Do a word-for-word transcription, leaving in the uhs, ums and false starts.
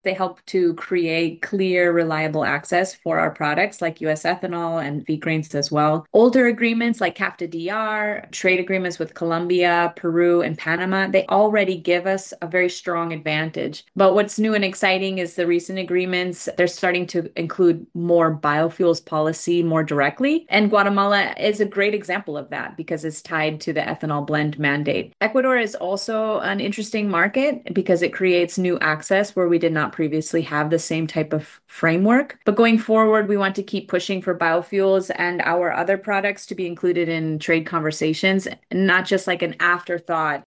They help to create clear, reliable access for our products like U S ethanol and feed grains as well. Older agreements like CAFTA D R, trade agreements with Colombia, Peru, and Panama, they already give us a very strong advantage. But what's new and exciting is the recent agreements. They're starting to include more biofuels policy more directly. And Guatemala is a great example of that because it's tied to the ethanol blend mandate. Ecuador is also an interesting market because it creates new access where we did not previously have the same type of framework. But going forward, we want to keep pushing for biofuels and our other products to be included in trade conversations, not just like an afterthought